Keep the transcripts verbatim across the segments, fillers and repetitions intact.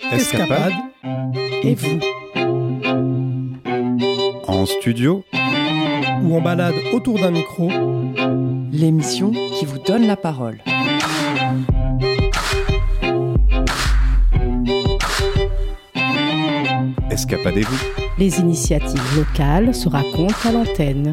Escapade et vous. En studio Ou en balade autour d'un micro. L'émission qui vous donne la parole. Escapadez-vous. Les initiatives locales se racontent à l'antenne.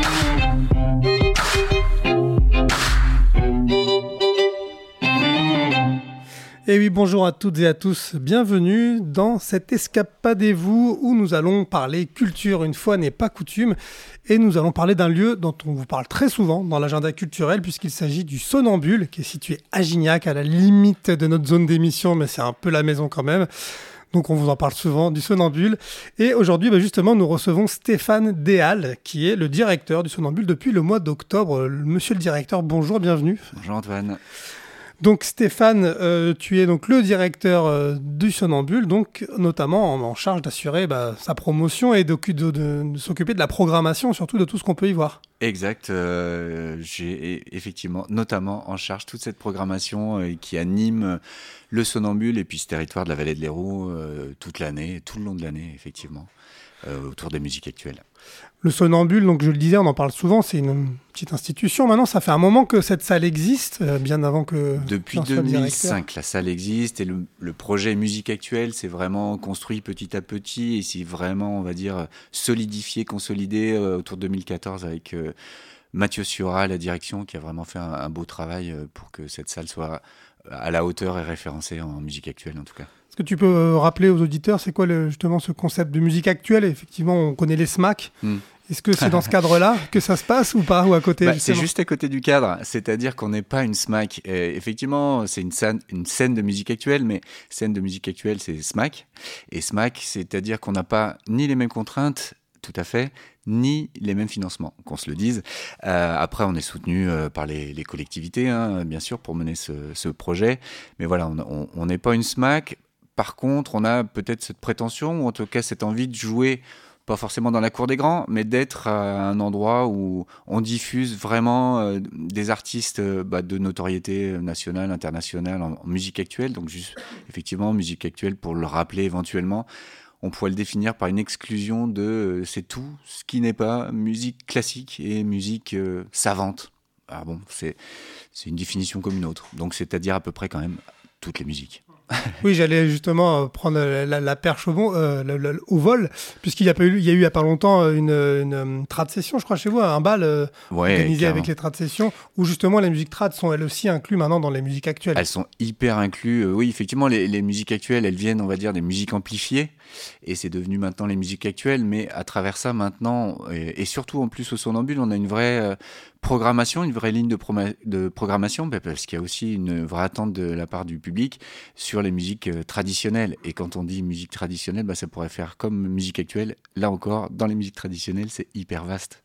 Et oui, bonjour à toutes et à tous, bienvenue dans cet Escapadez-vous où nous allons parler culture, une fois n'est pas coutume, et nous allons parler d'un lieu dont on vous parle très souvent dans l'agenda culturel puisqu'il s'agit du Sonnambule qui est situé à Gignac, à la limite de notre zone d'émission, mais c'est un peu la maison quand même. Donc on vous en parle souvent du Sonnambule. Et aujourd'hui, bah justement, nous recevons Stéphane Déal, qui est le directeur du Sonnambule depuis le mois d'octobre. Monsieur le directeur, bonjour, bienvenue. Bonjour Antoine. Donc Stéphane, euh, tu es donc le directeur euh, du Sonnambule, donc notamment en, en charge d'assurer bah, sa promotion et de, de, de, de s'occuper de la programmation, surtout de tout ce qu'on peut y voir. Exact, euh, j'ai effectivement notamment en charge toute cette programmation euh, qui anime le Sonnambule et puis ce territoire de la vallée de l'Hérault euh, toute l'année, tout le long de l'année effectivement, euh, autour des musiques actuelles. Le Sonnambule, donc je le disais, on en parle souvent, c'est une petite institution. Maintenant, ça fait un moment que cette salle existe, euh, bien avant que... Depuis deux mille cinq, la salle existe et le, le projet Musique Actuelle s'est vraiment construit petit à petit et s'est vraiment, on va dire, solidifié, consolidé euh, autour de deux mille quatorze avec euh, Mathieu Siora à la direction qui a vraiment fait un, un beau travail euh, pour que cette salle soit à la hauteur et référencée en musique actuelle en tout cas. Est-ce que tu peux euh, rappeler aux auditeurs, c'est quoi le, justement ce concept de musique actuelle ? Effectivement, on connaît les S M A C. Mm. Est-ce que c'est dans ce cadre-là que ça se passe ou pas, ou à côté bah, C'est juste à côté du cadre, c'est-à-dire qu'on n'est pas une S M A C. Et effectivement, c'est une scène, une scène de musique actuelle, mais scène de musique actuelle, c'est S M A C. Et S M A C, c'est-à-dire qu'on n'a pas ni les mêmes contraintes, tout à fait, ni les mêmes financements, qu'on se le dise. Euh, après, on est soutenu euh, par les, les collectivités, hein, bien sûr, pour mener ce, ce projet. Mais voilà, on n'est pas une S M A C. Par contre, on a peut-être cette prétention, ou en tout cas cette envie de jouer, pas forcément dans la cour des grands, mais d'être à un endroit où on diffuse vraiment euh, des artistes euh, bah, de notoriété nationale, internationale, en, en musique actuelle. Donc juste, effectivement, musique actuelle, pour le rappeler éventuellement, on pourrait le définir par une exclusion de euh, c'est tout ce qui n'est pas musique classique et musique euh, savante. Alors bon, c'est, c'est une définition comme une autre. Donc c'est-à-dire à peu près quand même toutes les musiques. Oui, j'allais justement prendre la, la, la perche au, bon, euh, le, le, au vol, puisqu'il y a, pas eu, il y a eu il n'y a pas longtemps une, une, une trad session, je crois, chez vous, un bal euh, ouais, organisé clairement. Avec les trad sessions, où justement les musiques trad sont elles aussi incluses maintenant dans les musiques actuelles. Elles sont hyper incluses. Oui, effectivement, les, les musiques actuelles, elles viennent, on va dire, des musiques amplifiées, et c'est devenu maintenant les musiques actuelles, mais à travers ça, maintenant, et, et surtout en plus au Sonnambule, on a une vraie... Euh, programmation, une vraie ligne de, pro- de programmation, bah parce qu'il y a aussi une vraie attente de la part du public sur les musiques euh, traditionnelles. Et quand on dit musique traditionnelle, bah ça pourrait faire comme musique actuelle. Là encore, dans les musiques traditionnelles, c'est hyper vaste.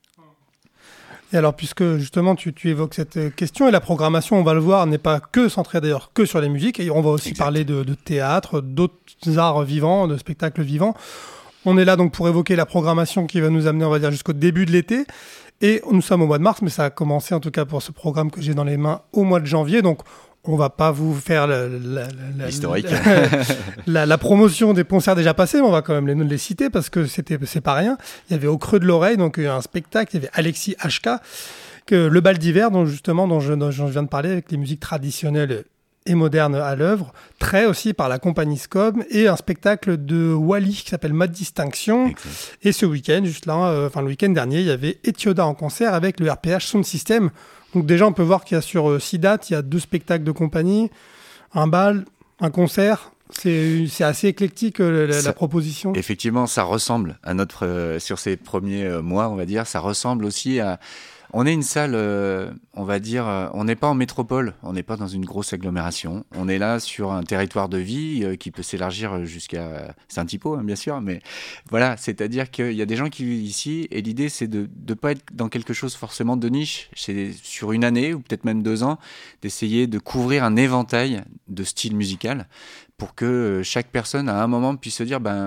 Et alors, puisque justement tu, tu évoques cette question, et la programmation, on va le voir, n'est pas que centrée d'ailleurs que sur les musiques, et on va aussi exact. Parler de, de théâtre, d'autres arts vivants, de spectacles vivants. On est là donc pour évoquer la programmation qui va nous amener, on va dire, jusqu'au début de l'été. Et nous sommes au mois de mars, mais ça a commencé en tout cas pour ce programme que j'ai dans les mains au mois de janvier. Donc, on ne va pas vous faire la, la, la, l'historique, la, la, la promotion des concerts déjà passés, mais on va quand même les, les citer parce que c'était, c'est pas rien. Il y avait Au Creux de l'Oreille, donc un spectacle. Il y avait Alexis H K, que, le bal d'hiver, dont justement dont je, dont je viens de parler, avec les musiques traditionnelles et moderne à l'œuvre, trait aussi par la compagnie Scom, et un spectacle de Wally qui s'appelle Mode Distinction. Exact. Et ce week-end, juste là, euh, enfin le week-end dernier, il y avait Etioda en concert avec le R P H Sound System. Donc déjà, on peut voir qu'il y a sur euh, six dates, il y a deux spectacles de compagnie, un bal, un concert. C'est, c'est assez éclectique euh, la, ça, la proposition. Effectivement, ça ressemble à notre euh, sur ces premiers euh, mois, on va dire, ça ressemble aussi à. On est une salle, euh, on va dire, euh, on n'est pas en métropole, on n'est pas dans une grosse agglomération. On est là sur un territoire de vie euh, qui peut s'élargir jusqu'à Saint-Hypo, hein, bien sûr. Mais voilà, c'est-à-dire qu'il y a des gens qui vivent ici et l'idée, c'est de ne pas être dans quelque chose forcément de niche. C'est sur une année ou peut-être même deux ans, d'essayer de couvrir un éventail de styles musicaux pour que chaque personne, à un moment, puisse se dire... ben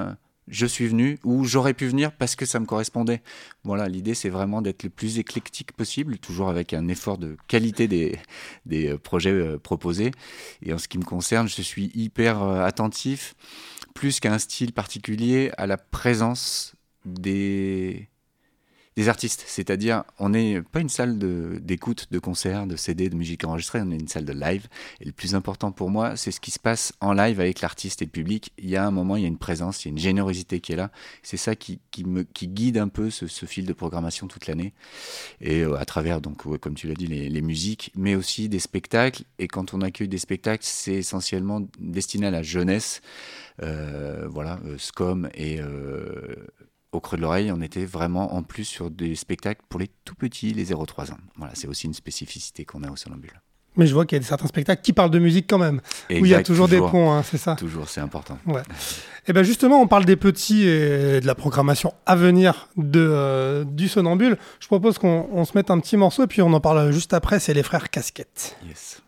je suis venu, ou j'aurais pu venir parce que ça me correspondait. Voilà, l'idée c'est vraiment d'être le plus éclectique possible, toujours avec un effort de qualité des, des projets euh, proposés. Et en ce qui me concerne, je suis hyper euh, attentif, plus qu'à un style particulier, à la présence des... des artistes, c'est-à-dire on n'est pas une salle de, d'écoute, de concert, de C D, de musique enregistrée, on est une salle de live. Et le plus important pour moi, c'est ce qui se passe en live avec l'artiste et le public. Il y a un moment, il y a une présence, il y a une générosité qui est là. C'est ça qui, qui, me, qui guide un peu ce, ce fil de programmation toute l'année. Et euh, à travers, donc, ouais, comme tu l'as dit, les, les musiques, mais aussi des spectacles. Et quand on accueille des spectacles, c'est essentiellement destiné à la jeunesse. Euh, voilà, euh, SCOM et... Euh, Au Creux de l'Oreille, on était vraiment en plus sur des spectacles pour les tout petits, les zéro trois ans. Voilà, c'est aussi une spécificité qu'on a au Somnambule. Mais je vois qu'il y a certains spectacles qui parlent de musique quand même, exact, où il y a toujours, toujours des ponts, hein, c'est ça. Toujours, c'est important. Ouais. Et bien justement, on parle des petits et de la programmation à venir de, euh, du Somnambule. Je propose qu'on on se mette un petit morceau et puis on en parle juste après, c'est les Frères Casquettes. Yes.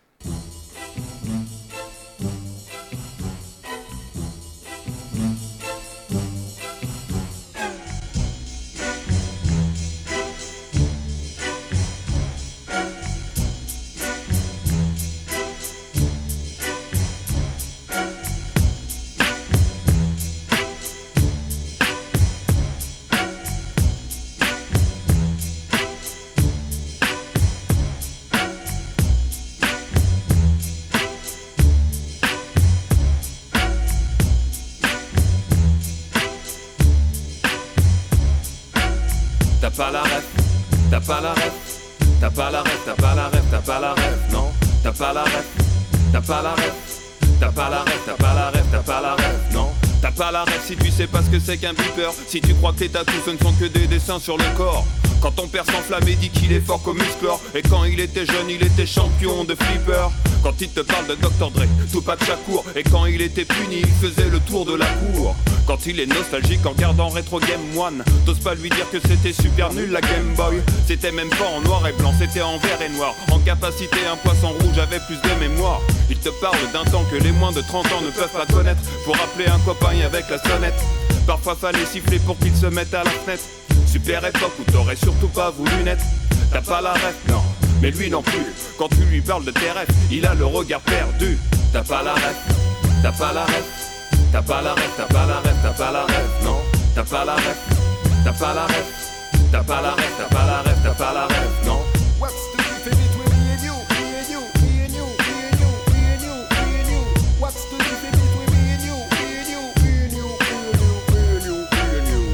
T'as pas la ref, t'as pas la ref, t'as pas la ref, t'as pas la ref, t'as pas la ref, non, t'as pas la ref, t'as pas la ref, t'as pas la ref, t'as pas la ref, t'as pas la ref, non, t'as pas la ref si tu sais pas ce que c'est qu'un beeper, si tu crois que les tatous ce ne sont que des dessins sur le corps. Quand ton père s'enflamme et dit qu'il est fort comme Musclor, et quand il était jeune il était champion de flipper. Quand il te parle de docteur Dre, Tupac Shakur, et quand il était puni il faisait le tour de la cour. Quand il est nostalgique en regardant Retro Game One, t'oses pas lui dire que c'était super nul la Game Boy. C'était même pas en noir et blanc, c'était en vert et noir. En capacité un poisson rouge avait plus de mémoire. Il te parle d'un temps que les moins de trente ans ne peuvent pas connaître, pour appeler un copain avec la sonnette. Parfois fallait siffler pour qu'il se mette à la fenêtre. Super époque où t'aurais surtout pas voulu naître. T'as pas la ref, non, mais lui non plus. Quand tu lui parles de tes rêves, il a le regard perdu. T'as pas la ref, t'as pas la ref, t'as pas la ref, t'as pas la ref, t'as pas la ref, non, t'as pas la ref, t'as pas la ref, t'as pas la ref, t'as pas la ref, t'as pas la ref, non. What's the difference between me and you, me and you, me and you, me and you, me and you, me and you? What's the difference between me and you, me and you, me and you, me and you, me and you, me and you?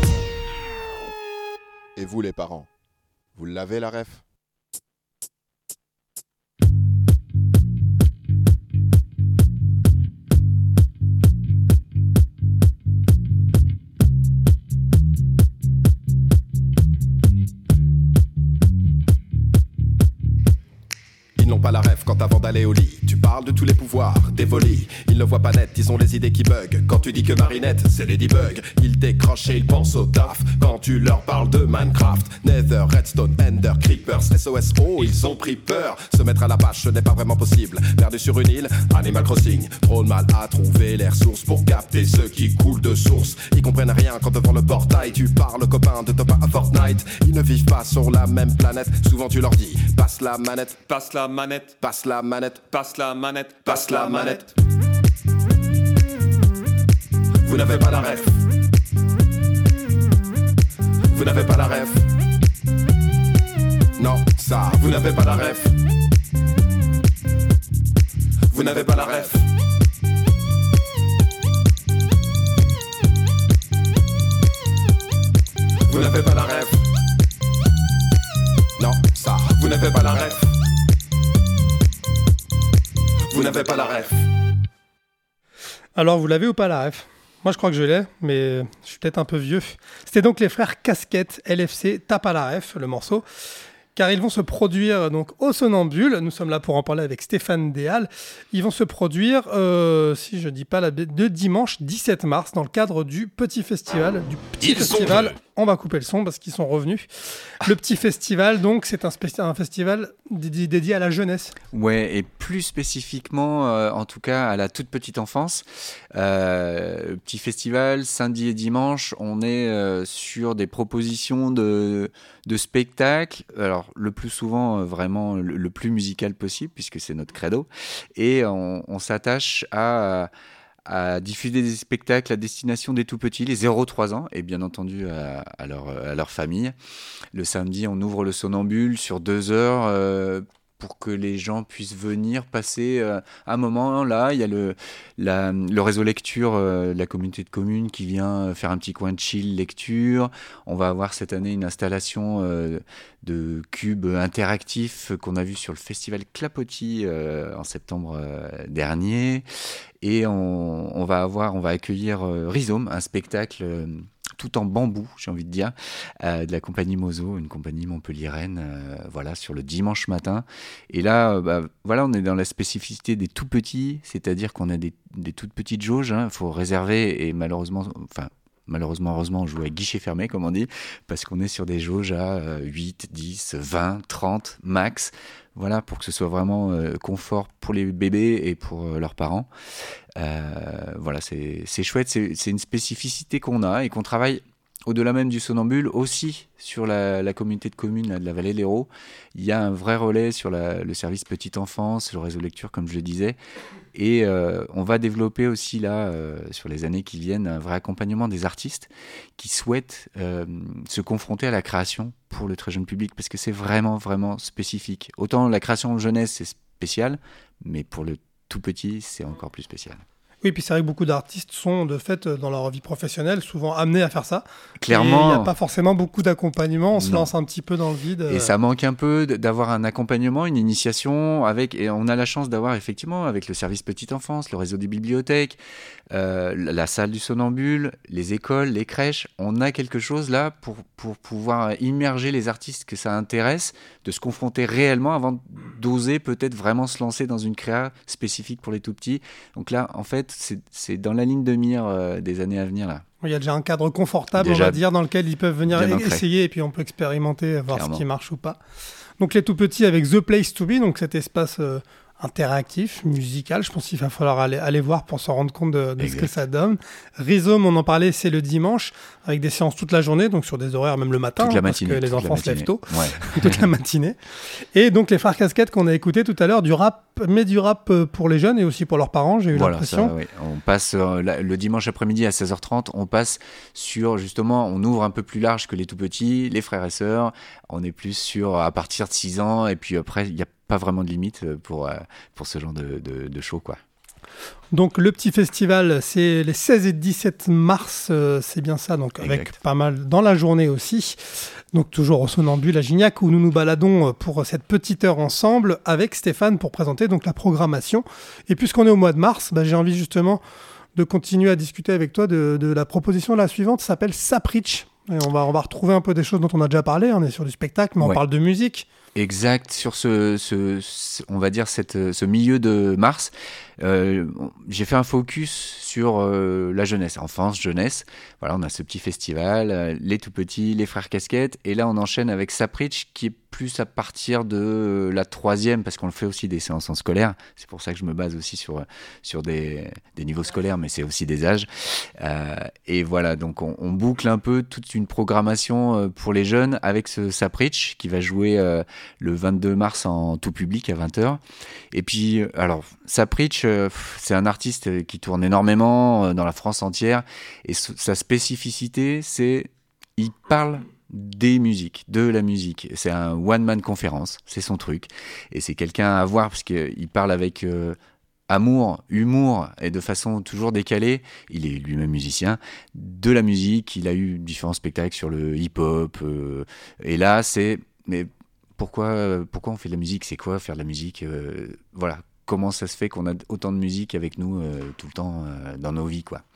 Et vous les parents, vous l'avez la ref? Ils n'ont pas la ref quand avant d'aller au lit tu parles de tous les pouvoirs dévolus. Ils ne voient pas net, ils ont les idées qui bug. Quand tu dis que Marinette c'est Ladybug, ils décrochent et ils pensent au taf. Quand tu leur parles de Minecraft, Nether, Redstone, Ender, Creepers, S O S O, ils ont pris peur. Se mettre à la page ce n'est pas vraiment possible. Perdu sur une île, Animal Crossing. Trop de mal à trouver les ressources pour capter ce qui coule de source. Ils comprennent rien quand devant le portail tu parles copain de top un à Fortnite. Ils ne vivent pas sur la même planète. Souvent tu leur dis passe la manette, passe la manette, passe la manette, passe la manette, passe la manette. Vous n'avez pas la ref. Vous n'avez pas la ref. Non, ça, vous n'avez pas la ref. Vous n'avez pas la ref. Vous n'avez pas la ref. Non, ça, vous n'avez pas la ref. Vous n'avez pas la ref. Alors, vous l'avez ou pas la ref? Moi, je crois que je l'ai, mais je suis peut-être un peu vieux. C'était donc les Frères Casquettes, L F C, T'as pas la ref, le morceau. Car ils vont se produire donc au Somnambule. Nous sommes là pour en parler avec Stéphane Déal. Ils vont se produire, euh, si je ne dis pas la bête, de dimanche dix-sept mars dans le cadre du petit festival, du petit Ils festival on va couper le son parce qu'ils sont revenus. Le petit festival, donc, c'est un, spé- un festival dédié, dédié à la jeunesse. Ouais, et plus spécifiquement, euh, en tout cas, à la toute petite enfance. Euh, petit festival, samedi et dimanche, on est euh, sur des propositions de, de spectacles. Alors, le plus souvent, euh, vraiment le, le plus musical possible, puisque c'est notre credo. Et on, on s'attache à... à diffuser des spectacles à destination des tout-petits, les zéro trois ans, et bien entendu à, à, leur, à leur famille. Le samedi, on ouvre le Somnambule sur deux heures euh, pour que les gens puissent venir passer euh, un moment. Là, il y a le, la, le réseau lecture, euh, la communauté de communes qui vient faire un petit coin de chill lecture. On va avoir cette année une installation euh, de cubes interactifs qu'on a vu sur le festival Clapotis euh, en septembre euh, dernier. Et on, on va avoir, on va accueillir euh, Rhizome, un spectacle euh, tout en bambou, j'ai envie de dire, euh, de la compagnie Mozo, une compagnie montpelliéraine, euh, voilà, sur le dimanche matin. Et là, euh, bah, voilà, on est dans la spécificité des tout petits, c'est-à-dire qu'on a des, des toutes petites jauges. Il hein, faut réserver et malheureusement, enfin. Malheureusement, heureusement, on joue à guichet fermé, comme on dit, parce qu'on est sur des jauges à euh, huit, dix, vingt, trente max. Voilà, pour que ce soit vraiment euh, confort pour les bébés et pour euh, leurs parents. Euh, voilà, c'est, c'est chouette. C'est, c'est une spécificité qu'on a et qu'on travaille au-delà même du Somnambule, aussi sur la, la communauté de communes là, de la vallée de l'Hérault. Il y a un vrai relais sur la, le service petite enfance, le réseau lecture, comme je le disais. Et euh, on va développer aussi, là, euh, sur les années qui viennent, un vrai accompagnement des artistes qui souhaitent euh, se confronter à la création pour le très jeune public, parce que c'est vraiment, vraiment spécifique. Autant la création en jeunesse, c'est spécial, mais pour le tout petit, c'est encore plus spécial. Oui, puis c'est vrai que beaucoup d'artistes sont, de fait, dans leur vie professionnelle, souvent amenés à faire ça. Clairement. Il n'y a pas forcément beaucoup d'accompagnement, on se non. lance un petit peu dans le vide. Et ça manque un peu d'avoir un accompagnement, une initiation, avec, et on a la chance d'avoir effectivement, avec le service petite enfance, le réseau des bibliothèques, euh, la salle du Somnambule, les écoles, les crèches, on a quelque chose là pour, pour pouvoir immerger les artistes que ça intéresse, de se confronter réellement avant d'oser peut-être vraiment se lancer dans une créa spécifique pour les tout-petits. Donc là, en fait, C'est, c'est dans la ligne de mire euh, des années à venir là. Il y a déjà un cadre confortable, déjà, on va dire, dans lequel ils peuvent venir essayer et puis on peut expérimenter, voir Clairement. Ce qui marche ou pas. Donc les tout petits avec The Place to Be, donc cet espace euh, interactif, musical, je pense qu'il va falloir aller, aller voir pour se rendre compte de, de ce que ça donne. Rhizome, on en parlait, c'est le dimanche, avec des séances toute la journée, donc sur des horaires même le matin, toute la hein, parce matinée, que les enfants se lèvent tôt, ouais. toute la matinée. Et donc les Frères Casquettes qu'on a écouté tout à l'heure, du rap, mais du rap pour les jeunes et aussi pour leurs parents, j'ai eu voilà, l'impression. Ça, oui. On passe euh, la, le dimanche après-midi à seize heures trente, on passe sur, justement, on ouvre un peu plus large que les tout-petits, les frères et sœurs, on est plus sur à partir de six ans, et puis après, il y a pas vraiment de limite pour, euh, pour ce genre de, de, de show, quoi. Donc le petit festival, c'est les seize et dix-sept mars, euh, c'est bien ça, donc avec exact. Pas mal dans la journée aussi. Donc toujours au Somnambule à Gignac, où nous nous baladons pour cette petite heure ensemble avec Stéphane pour présenter donc la programmation. Et puisqu'on est au mois de mars, bah, j'ai envie justement de continuer à discuter avec toi de, de la proposition la suivante, ça s'appelle Saprich. Et on va, on va retrouver un peu des choses dont on a déjà parlé, on est sur du spectacle, mais on ouais. parle de musique. Exact, sur ce, ce, ce, on va dire cette, ce milieu de mars, euh, j'ai fait un focus sur euh, la jeunesse, enfance, jeunesse. Voilà, on a ce petit festival, euh, les tout petits, les frères casquettes, et là on enchaîne avec Saprich qui est plus à partir de la troisième, parce qu'on le fait aussi des séances en scolaire. C'est pour ça que je me base aussi sur sur des, des niveaux scolaires, mais c'est aussi des âges. Euh, et voilà, donc on, on boucle un peu toute une programmation pour les jeunes avec ce Saprich qui va jouer euh, le vingt-deux mars en tout public à vingt heures. Et puis, alors, Saprich, euh, c'est un artiste qui tourne énormément euh, dans la France entière. Et s- sa spécificité, c'est il parle des musiques, de la musique. C'est un one-man conférence, c'est son truc. Et c'est quelqu'un à voir parce qu'il parle avec... Euh, amour, humour et de façon toujours décalée. Il est lui-même musicien, de la musique. Il a eu différents spectacles sur le hip-hop. Euh, et là, c'est... Mais pourquoi, pourquoi on fait de la musique ? C'est quoi faire de la musique ? euh, Voilà. Comment ça se fait qu'on a autant de musique avec nous euh, tout le temps euh, dans nos vies, quoi.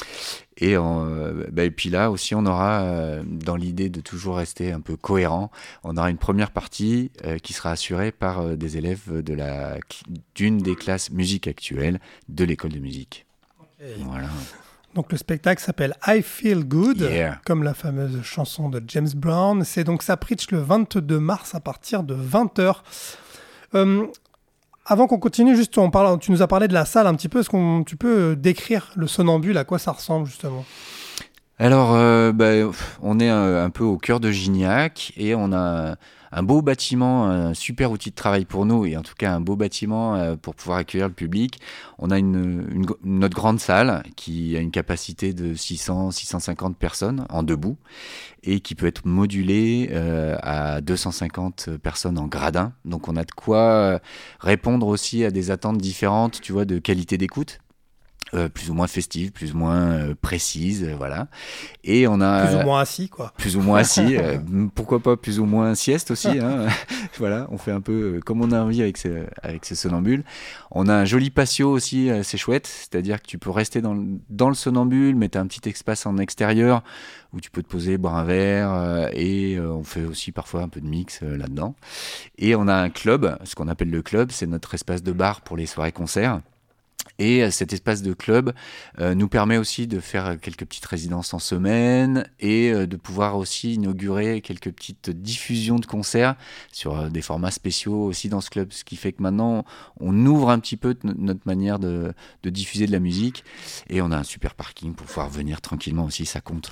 Et, euh, bah, et puis là aussi, on aura, euh, dans l'idée de toujours rester un peu cohérent, on aura une première partie euh, qui sera assurée par euh, des élèves de la, d'une des classes musique actuelles de l'école de musique. Okay. Voilà. Donc le spectacle s'appelle I Feel Good, Yeah. comme la fameuse chanson de James Brown. C'est donc ça preach le vingt-deux mars à partir de vingt heures. Euh, avant qu'on continue, juste on parle, tu nous as parlé de la salle un petit peu. Est-ce que tu peux décrire le Somnambule, à quoi ça ressemble justement ? Alors, euh, bah, on est un, un peu au cœur de Gignac et on a un beau bâtiment, un super outil de travail pour nous et en tout cas un beau bâtiment euh, pour pouvoir accueillir le public. On a une, une, notre grande salle qui a une capacité de six cents à six cent cinquante personnes en debout et qui peut être modulée euh, à deux cent cinquante personnes en gradin. Donc on a de quoi répondre aussi à des attentes différentes, tu vois, de qualité d'écoute. Euh, plus ou moins festive, plus ou moins euh, précise, euh, voilà. Et on a plus ou moins assis, quoi. Plus ou moins assis. euh, pourquoi pas plus ou moins sieste aussi. Hein. Voilà, on fait un peu euh, comme on a envie avec ce, avec ce somnambule. On a un joli patio aussi, euh, c'est chouette. C'est-à-dire que tu peux rester dans le, dans le somnambule, mais tu as un petit espace en extérieur où tu peux te poser, boire un verre. Euh, et euh, on fait aussi parfois un peu de mix euh, là-dedans. Et on a un club, ce qu'on appelle le club, c'est notre espace de bar pour les soirées-concerts. Et cet espace de club euh, nous permet aussi de faire quelques petites résidences en semaine et euh, de pouvoir aussi inaugurer quelques petites diffusions de concerts sur euh, des formats spéciaux aussi dans ce club. Ce qui fait que maintenant, on ouvre un petit peu t- notre manière de, de diffuser de la musique. Et on a un super parking pour pouvoir venir tranquillement aussi, ça compte.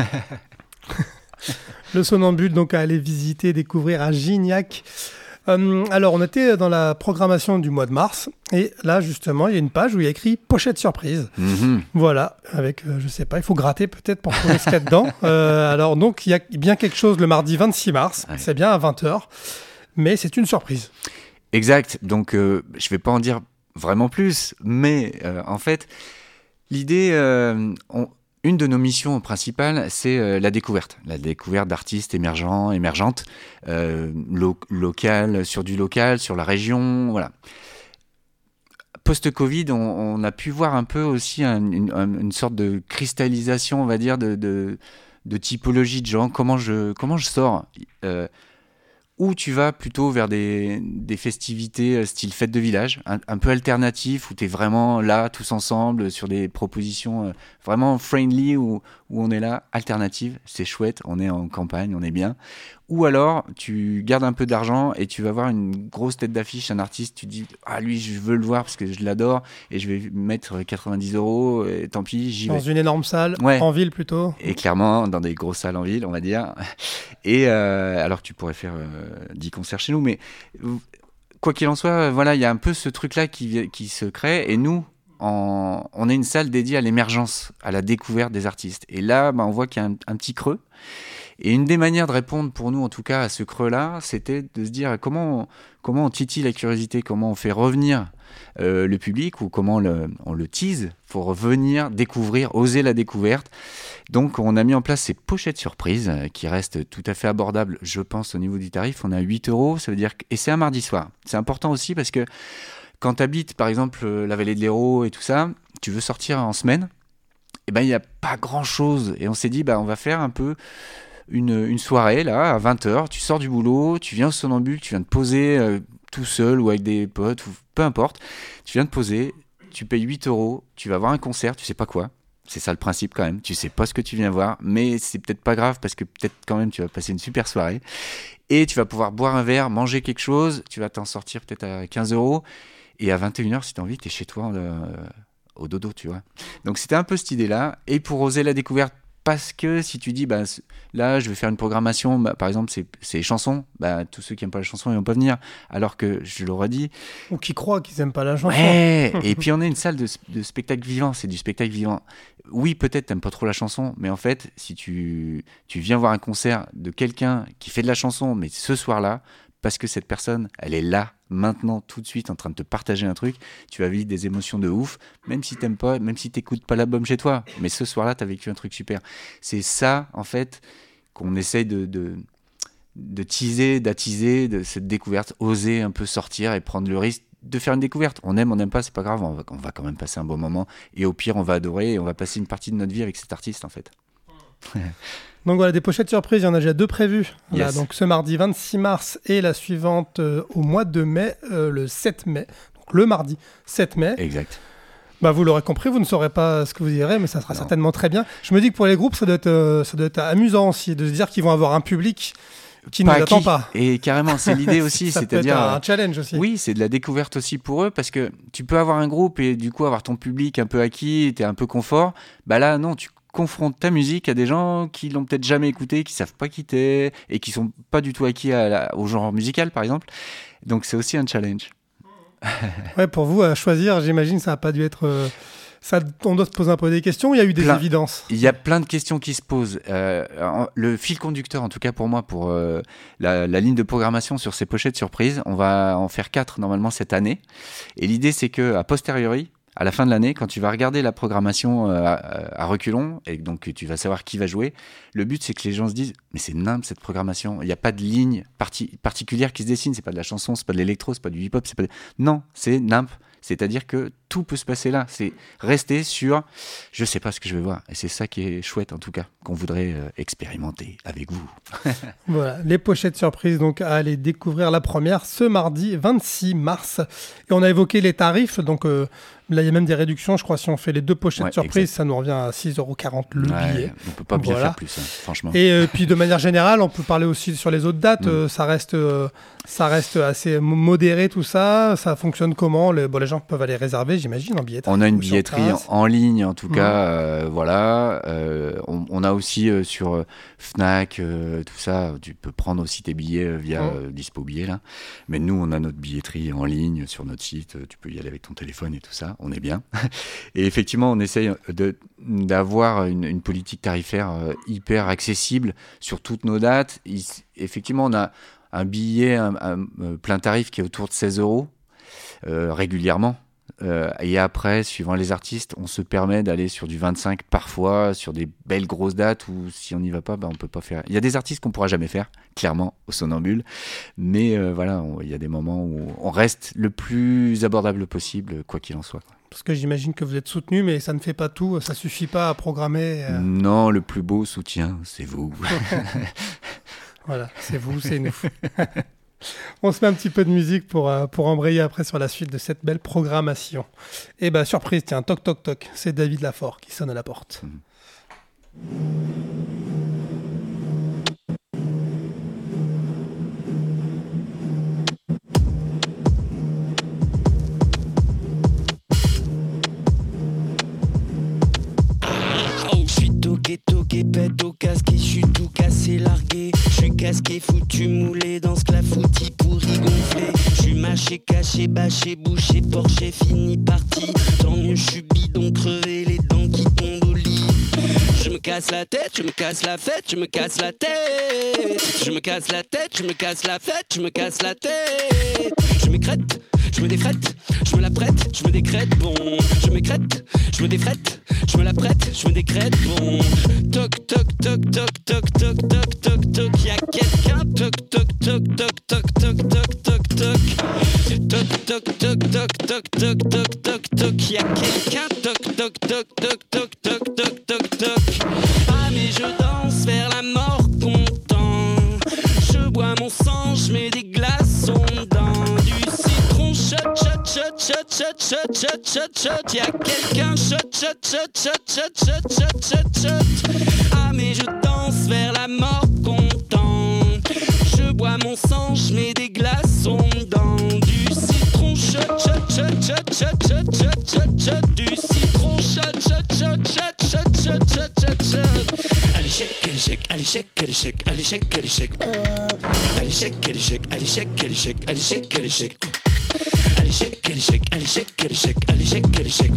Le Somnambule, donc à aller visiter, découvrir à Gignac. Euh, alors, on était dans la programmation du mois de mars, et là, justement, il y a une page où il y a écrit « Pochette surprise Mm-hmm. ». Voilà, avec, euh, je sais pas, il faut gratter peut-être pour trouver ce qu'il y a dedans. Euh, alors, donc, il y a bien quelque chose le mardi vingt-six mars, Ouais. c'est bien à vingt heures, mais c'est une surprise. Exact, donc euh, je vais pas en dire vraiment plus, mais euh, en fait, l'idée... Euh, on... Une de nos missions principales, c'est euh, la découverte. La découverte d'artistes émergents, émergentes, euh, lo- locales, sur du local, sur la région, voilà. Post-Covid, on, on a pu voir un peu aussi un, une, un, une sorte de cristallisation, on va dire, de, de, de typologie de gens. Comment je, comment je sors euh, Ou tu vas plutôt vers des, des festivités style fête de village, un, un peu alternatif, où tu es vraiment là, tous ensemble, sur des propositions euh, vraiment friendly, où, où on est là, alternative, c'est chouette, on est en campagne, on est bien. Ou alors, tu gardes un peu d'argent et tu vas voir une grosse tête d'affiche, un artiste, tu te dis « Ah, lui, je veux le voir parce que je l'adore et je vais mettre quatre-vingt-dix euros, et tant pis, j'y vais. » Dans une énorme salle, Ouais. en ville plutôt. Et clairement, dans des grosses salles en ville, on va dire. Et euh, alors que tu pourrais faire euh, dix concerts chez nous. Mais quoi qu'il en soit, voilà, il y a un peu ce truc-là qui, qui se crée. Et nous, en, on est une salle dédiée à l'émergence, à la découverte des artistes. Et là, bah, on voit qu'il y a un, un petit creux. Et une des manières de répondre pour nous, en tout cas, à ce creux-là, c'était de se dire comment on, comment on titille la curiosité, comment on fait revenir euh, le public ou comment on le, on le tease pour revenir découvrir, oser la découverte. Donc, on a mis en place ces pochettes surprises euh, qui restent tout à fait abordables, je pense, au niveau du tarif. On a huit euros, ça veut dire que... Et c'est un mardi soir. C'est important aussi parce que quand tu habites, par exemple, la vallée de l'Hérault et tout ça, tu veux sortir en semaine, et ben, il n'y a pas grand-chose. Et on s'est dit, bah, on va faire un peu... Une, une soirée, là, à vingt heures, tu sors du boulot, tu viens au Somnambule, tu viens te poser euh, tout seul ou avec des potes, ou peu importe, tu viens te poser, tu payes huit euros, tu vas voir un concert, tu sais pas quoi, c'est ça le principe quand même, tu sais pas ce que tu viens voir, mais c'est peut-être pas grave parce que peut-être quand même tu vas passer une super soirée, et tu vas pouvoir boire un verre, manger quelque chose, tu vas t'en sortir peut-être à quinze euros, et à vingt et une heures, si t'as envie, t'es chez toi euh, au dodo, tu vois. Donc c'était un peu cette idée-là, et pour oser la découverte, parce que si tu dis, bah, là, je vais faire une programmation, bah, par exemple, c'est, c'est les chansons, bah, tous ceux qui n'aiment pas les chansons, ils vont pas venir. Alors que, je l'aurais dit... Ou qui croient qu'ils n'aiment pas la chanson. Ouais. Et puis, on est une salle de, de spectacle vivant, c'est du spectacle vivant. Oui, peut-être, t'aimes pas trop la chanson, mais en fait, si tu, tu viens voir un concert de quelqu'un qui fait de la chanson, mais ce soir-là, parce que cette personne, elle est là, maintenant, tout de suite, en train de te partager un truc, tu vas vivre des émotions de ouf, même si t'aimes pas, même si t'écoutes pas l'album chez toi. Mais ce soir-là, t'as vécu un truc super. C'est ça, en fait, qu'on essaye de, de, de teaser, d'attiser, de cette découverte, oser un peu sortir et prendre le risque de faire une découverte. On aime, on n'aime pas, c'est pas grave, on va, on va quand même passer un bon moment. Et au pire, on va adorer et on va passer une partie de notre vie avec cet artiste, en fait. Donc voilà, des pochettes surprises, il y en a déjà deux prévues. Là, Yes. donc ce mardi vingt-six mars et la suivante euh, au mois de mai, euh, le sept mai. Donc le mardi sept mai. Exact. Bah, vous l'aurez compris, vous ne saurez pas ce que vous direz, mais ça sera non. certainement très bien. Je me dis que pour les groupes, ça doit être, euh, ça doit être amusant aussi de se dire qu'ils vont avoir un public qui pas ne l'attend pas. Et carrément, c'est l'idée aussi. ça c'est-à-dire, peut être un challenge aussi. Oui, c'est de la découverte aussi pour eux, parce que tu peux avoir un groupe et du coup avoir ton public un peu acquis, t'es un peu confort. Bah là, non, tu confrontes ta musique à des gens qui l'ont peut-être jamais écouté, qui savent pas qui t'es et qui sont pas du tout acquis à la, au genre musical, par exemple. Donc c'est aussi un challenge. Ouais, pour vous, à choisir, j'imagine, ça n'a pas dû être... Euh... Ça, on doit se poser un peu des questions, il y a eu des plein, évidences. Il y a plein de questions qui se posent. Euh, le fil conducteur, en tout cas pour moi, pour euh, la, la ligne de programmation sur ces pochettes surprises, on va en faire quatre normalement cette année. Et l'idée, c'est qu'à posteriori, à la fin de l'année, quand tu vas regarder la programmation euh, à, à reculons, et donc tu vas savoir qui va jouer, le but, c'est que les gens se disent « mais c'est nimp cette programmation, il n'y a pas de ligne parti- particulière qui se dessine, c'est pas de la chanson, c'est pas de l'électro, c'est pas du hip-hop, c'est pas de... Non, c'est nimp. C'est-à-dire que tout peut se passer là. C'est rester sur « je sais pas ce que je vais voir ». Et c'est ça qui est chouette, en tout cas, qu'on voudrait euh, expérimenter avec vous. Voilà, les pochettes surprises, donc à aller découvrir la première ce mardi vingt-six mars. Et on a évoqué les tarifs, donc euh, là, il y a même des réductions. Je crois si on fait les deux pochettes ouais, surprises, exact. Ça nous revient à six euros quarante le ouais, billet. On peut pas bien voilà. faire plus, hein, franchement. Et euh, puis de manière générale, on peut parler aussi sur les autres dates. Mm. Euh, ça reste, euh, ça reste assez modéré tout ça. Ça fonctionne comment ? les, bon, les gens peuvent aller réserver, j'imagine, en billetterie. On a une billetterie en, en ligne, en tout mmh. cas. Euh, voilà. Euh, on, on a aussi euh, sur euh, Fnac, euh, tout ça. Tu peux prendre aussi tes billets euh, via mmh. euh, Dispo Billets là. Mais nous, on a notre billetterie en ligne sur notre site. Tu peux y aller avec ton téléphone et tout ça. On est bien. Et effectivement, on essaye de d'avoir une, une politique tarifaire euh, hyper accessible sur toutes nos dates. Il, effectivement, on a un billet un, un, un plein tarif qui est autour de seize euros euh, régulièrement. Euh, et après, suivant les artistes, on se permet d'aller sur du vingt-cinq parfois, sur des belles grosses dates où si on n'y va pas, bah, on peut pas faire. Il y a des artistes qu'on pourra jamais faire, clairement, au Somnambule. Mais euh, voilà, il y a des moments où on reste le plus abordable possible, quoi qu'il en soit. Quoi. Parce que j'imagine que vous êtes soutenu, mais ça ne fait pas tout, ça suffit pas à programmer. Euh... Non, le plus beau soutien, c'est vous. Voilà, c'est vous, c'est nous. On se met un petit peu de musique pour, euh, pour embrayer après sur la suite de cette belle programmation. Et bah surprise, tiens, toc toc toc, c'est David Lafort qui sonne à la porte. Mmh. Toqué, toqué, pète au casque et j'suis tout cassé, largué. J'suis casqué, foutu, moulé dans ce clafoutis pourri gonflé. J'suis mâché, caché, bâché, bouché, porché, fini, parti. Tant mieux, j'suis bidon, crevé, les dents qui tombent au lit. Je me casse la tête, je me casse la fête, je me casse la tête. Je me casse la tête, je me casse la fête, je me casse la tête. Je m'écrète, je me défrette, je me la prête, je me décrète, bon. Je m'écrète, je me défrette, je me la prête, je me décrète, bon. Toc, toc, toc, toc, toc, toc, toc, toc, toc, y'a quelqu'un, toc, toc, toc, toc, toc, toc, toc, toc, toc. Toc, toc, toc, toc, toc, toc, toc, toc, toc, y'a quelqu'un, toc, toc, toc, toc, toc, toc, toc, toc, toc. Ah mais je danse vers la mort content. Je bois mon sang, je mets des glaçons dans du citron. Shot, shot, shot, shot, shot, shot, shot, shot, shot. Y'a quelqu'un, shot, shot, shot, shot, shot, shot, shot, shot, shot. Ah mais je danse vers la mort content. Je bois mon sang, je mets des glaçons dans du citron. Shot, shot, shot, shot, shot, shot, shot, shot, shot. Du citron. Shot, shot, shot, shot, shot, shot, shot, shot, shot. Allez shake, allez shake, allez shake, allez shake, allez shake, allez shake. Allez shake, allez shake, allez shake, allez shake, allez shake, allez shake. Allez shake, allez shake, allez shake, allez shake, allez shake, allez shake.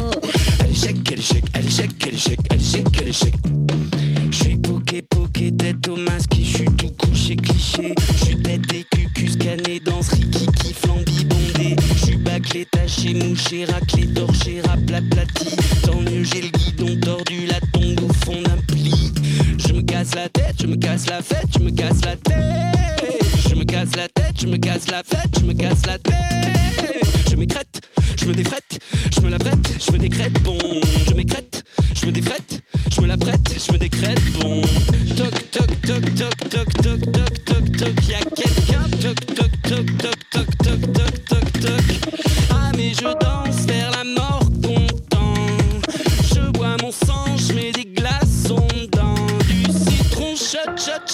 Allez shake, allez shake, allez shake, allez shake, allez shake, allez shake. J'suis poké, poké, tête au masque, j'suis tout couché, cliché. J'suis tête et cucu scanné dans ce rikiki flambi bondé. J'suis bâclé, taché, mouché, raclé, torché, raplaplati. Tant mieux j'ai le guidon tordu, la tombe au fond d'un pli. Je me casse la tête, je me casse la fête, je me casse la tête. Je me casse la tête, je me casse la fête, je me casse la tête. Je m'écrète, je me défrette, je me la prête, je me décrète, bon. Je m'écrète, je me défrette, je me la prête, je me décrète, bon. Toc, toc, toc, toc, toc, toc, toc, toc, toc, y'a quelqu'un, toc, toc, toc, toc, toc, toc, toc, toc, toc. Ah mais je danse vers la mort content.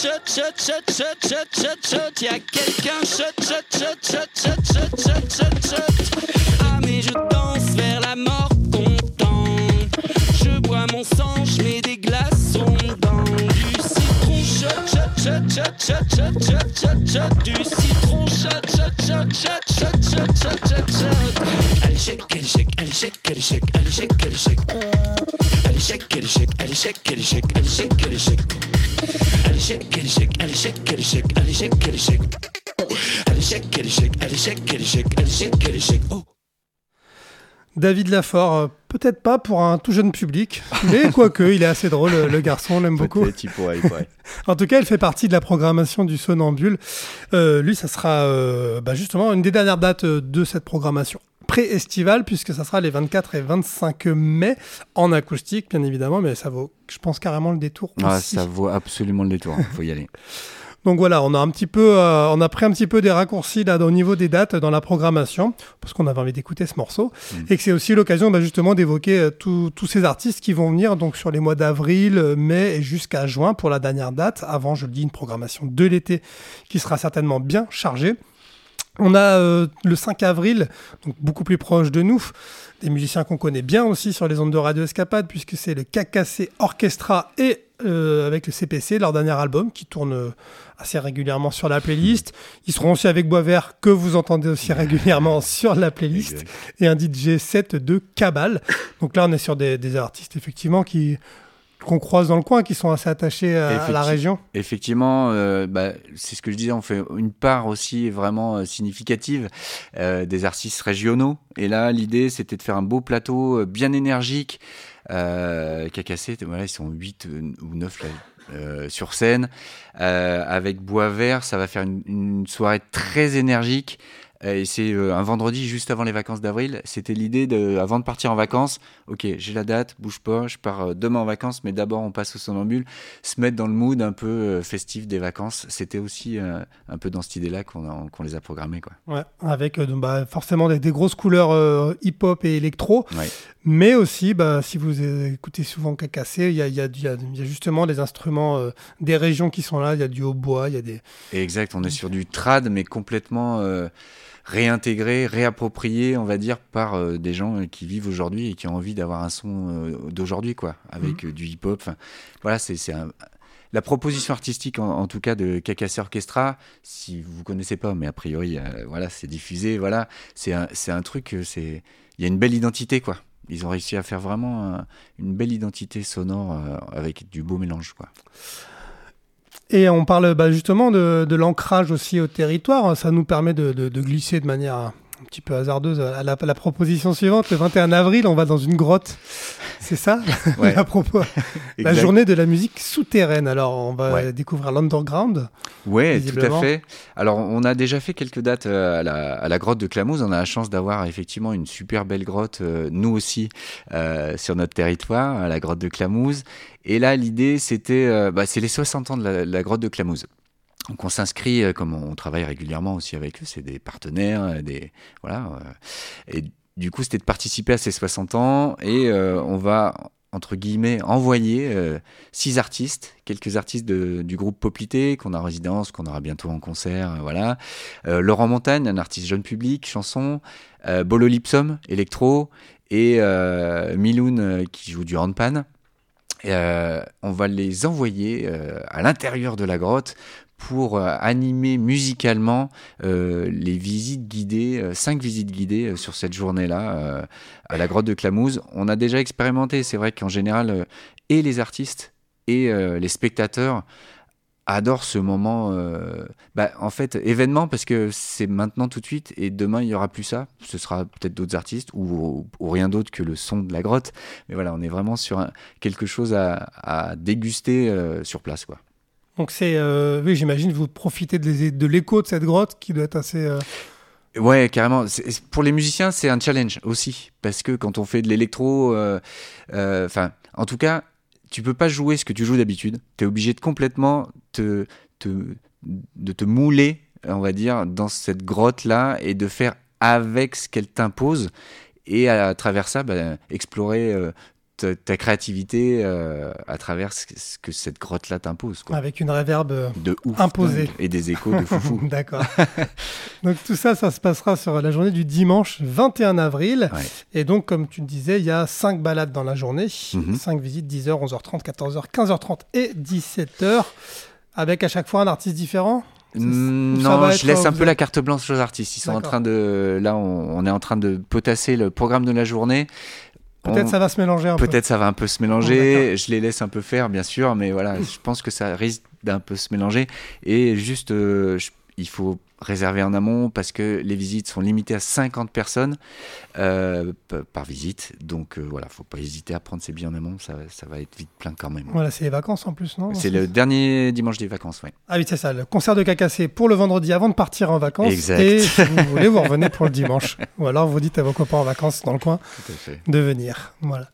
shot, shot, shot, shot, shot, shot, shot. Y'a quelqu'un, shot, shot, shot, shot, shot, shot, shot, shot, shot. Ah mais je danse vers la mort content. Je bois mon sang, je mets des glaçons dans du citron. Shot, shot, shot, shot, shot, shot, shot, shot, shot. Du citron, shot, shot, shot, shot, shot, shot, shot, shot, shot. Allez shake, allez shake, allez shake, allez shake, allez shake, allez shake. Allez shake, allez shake, allez shake, allez shake, allez shake, allez shake. Allez shake, allez shake, allez shake, allez shake, allez shake, allez shake. Allez shake, allez shake, allez shake, allez shake, allez shake, allez shake. Oh. David Lafort, euh, peut-être pas pour un tout jeune public, mais quoique, il est assez drôle, le garçon, on l'aime beaucoup. Peut-être, il pourrait, il pourrait. En tout cas, il fait partie de la programmation du Somnambule. Euh, lui, ça sera euh, bah justement une des dernières dates de cette programmation pré-estivale, puisque ça sera les vingt-quatre et vingt-cinq mai, en acoustique, bien évidemment, mais ça vaut, je pense, carrément le détour ah, aussi. Ça vaut absolument le détour, il faut y aller. Donc voilà, on a un petit peu, euh, on a pris un petit peu des raccourcis là au niveau des dates dans la programmation, parce qu'on avait envie d'écouter ce morceau, mmh. et que c'est aussi l'occasion bah, justement d'évoquer euh, tous ces artistes qui vont venir donc sur les mois d'avril, mai et jusqu'à juin pour la dernière date. Avant, je le dis, une programmation de l'été qui sera certainement bien chargée. On a euh, le cinq avril, donc beaucoup plus proche de nous, des musiciens qu'on connaît bien aussi sur les ondes de Radio Escapade, puisque c'est le K K C Orchestra et euh, avec le C P C, leur dernier album, qui tourne euh, assez régulièrement sur la playlist. Ils seront aussi avec Boisvert, que vous entendez aussi régulièrement sur la playlist, exact. Et un D J set de Cabal. Donc là, on est sur des, des artistes, effectivement, qui... qu'on croise dans le coin, qui sont assez attachés à, Effecti- à la région. Effectivement, euh, bah, c'est ce que je disais, on fait une part aussi vraiment euh, significative euh, des artistes régionaux. Et là, l'idée, c'était de faire un beau plateau euh, bien énergique. Euh, K K C, voilà, ils sont huit euh, ou neuf là, euh, sur scène. Euh, avec Boisvert, ça va faire une, une soirée très énergique. Et c'est un vendredi juste avant les vacances d'avril. C'était l'idée de, avant de partir en vacances, ok, j'ai la date, bouge pas, je pars demain en vacances, mais d'abord on passe au Somnambule, se mettre dans le mood un peu festif des vacances. C'était aussi euh, un peu dans cette idée-là qu'on, a, qu'on les a programmés, quoi. Ouais, avec euh, bah, forcément des, des grosses couleurs euh, hip-hop et électro, ouais. Mais aussi, bah, si vous écoutez souvent K K C, il y a, y, a, y, a, y a justement des instruments euh, des régions qui sont là, il y a du hautbois, il y a des... Exact, on est sur du trad, mais complètement... Euh, réintégré, réapproprié, on va dire, par euh, des gens qui vivent aujourd'hui et qui ont envie d'avoir un son euh, d'aujourd'hui, quoi, avec mmh. euh, du hip-hop. Enfin, voilà, c'est, c'est un... la proposition artistique, en, en tout cas, de K K C Orchestra. Si vous connaissez pas, mais a priori, euh, voilà, c'est diffusé. Voilà, c'est un, c'est un truc. C'est, il y a une belle identité, quoi. Ils ont réussi à faire vraiment euh, une belle identité sonore euh, avec du beau mélange, quoi. Et on parle bah, justement de, de l'ancrage aussi au territoire. Ça nous permet de, de, de glisser de manière un petit peu hasardeuse à la, à la proposition suivante. Le vingt et un avril, on va dans une grotte. C'est ça, ouais. À propos. La journée de la musique souterraine. Alors, on va ouais. découvrir l'underground. Oui, tout à fait. Alors, on a déjà fait quelques dates à la, à la grotte de Clamouze. On a la chance d'avoir effectivement une super belle grotte, euh, nous aussi, euh, sur notre territoire, à la grotte de Clamouze. Et là, l'idée, c'était, euh, bah, c'est les soixante ans de la, la grotte de Clamouze. Donc on s'inscrit, euh, comme on travaille régulièrement aussi avec eux, c'est des partenaires, des voilà. Euh, et du coup, c'était de participer à ces soixante ans et euh, on va entre guillemets envoyer euh, six artistes, quelques artistes de, du groupe Poplité qu'on a en résidence, qu'on aura bientôt en concert, euh, voilà. Euh, Laurent Montagne, un artiste jeune public, chanson, euh, Bolo Lipsum, électro et euh, Miloun euh, qui joue du handpan. Et, euh, on va les envoyer euh, à l'intérieur de la grotte pour euh, animer musicalement euh, les visites guidées, euh, cinq visites guidées euh, sur cette journée-là euh, à la grotte de Clamouze. On a déjà expérimenté, c'est vrai qu'en général, euh, et les artistes et euh, les spectateurs adorent ce moment, euh, bah, en fait, événement, parce que c'est maintenant tout de suite, et demain, il n'y aura plus ça. Ce sera peut-être d'autres artistes, ou, ou, ou rien d'autre que le son de la grotte. Mais voilà, on est vraiment sur un, quelque chose à, à déguster euh, sur place, quoi. Donc c'est, euh, oui, j'imagine, vous profitez de, les, de l'écho de cette grotte qui doit être assez... Euh... Ouais, carrément. C'est, pour les musiciens, c'est un challenge aussi, parce que quand on fait de l'électro, enfin, euh, euh, en tout cas, tu peux pas jouer ce que tu joues d'habitude. Tu es obligé de complètement te, te, de te mouler, on va dire, dans cette grotte-là et de faire avec ce qu'elle t'impose et à, à travers ça, bah, explorer... Euh, ta, ta créativité euh, à travers ce, ce que cette grotte-là t'impose. Quoi. Avec une réverb de ouf, imposée. Et des échos de foufou. D'accord. Donc tout ça, ça se passera sur la journée du dimanche vingt et un avril. Ouais. Et donc, comme tu le disais, il y a cinq balades dans la journée. Mm-hmm. cinq visites, dix heures, onze heures trente, quatorze heures, quinze heures trente et dix-sept heures. Avec à chaque fois un artiste différent. Mmh, non, je laisse un peu la carte blanche aux artistes. Ils sont D'accord. en train de... Là, on, on est en train de potasser le programme de la journée. Peut-être on... ça va se mélanger un Peut-être peu. Peut-être ça va un peu se mélanger. Oh, je les laisse un peu faire, bien sûr. Mais voilà, je pense que ça risque d'un peu se mélanger. Et juste, euh, je... il faut réserver en amont parce que les visites sont limitées à cinquante personnes euh, p- par visite. Donc euh, voilà, il ne faut pas hésiter à prendre ses billets en amont. Ça, ça va être vite plein quand même. Voilà, c'est les vacances en plus, non ? C'est, c'est le dernier dimanche des vacances, oui. Ah oui, c'est ça. Le concert de Cacassé pour le vendredi avant de partir en vacances. Exact. Et si vous voulez, vous revenez pour le dimanche. Ou alors vous dites à vos copains en vacances dans le coin Tout à fait. de venir. Voilà.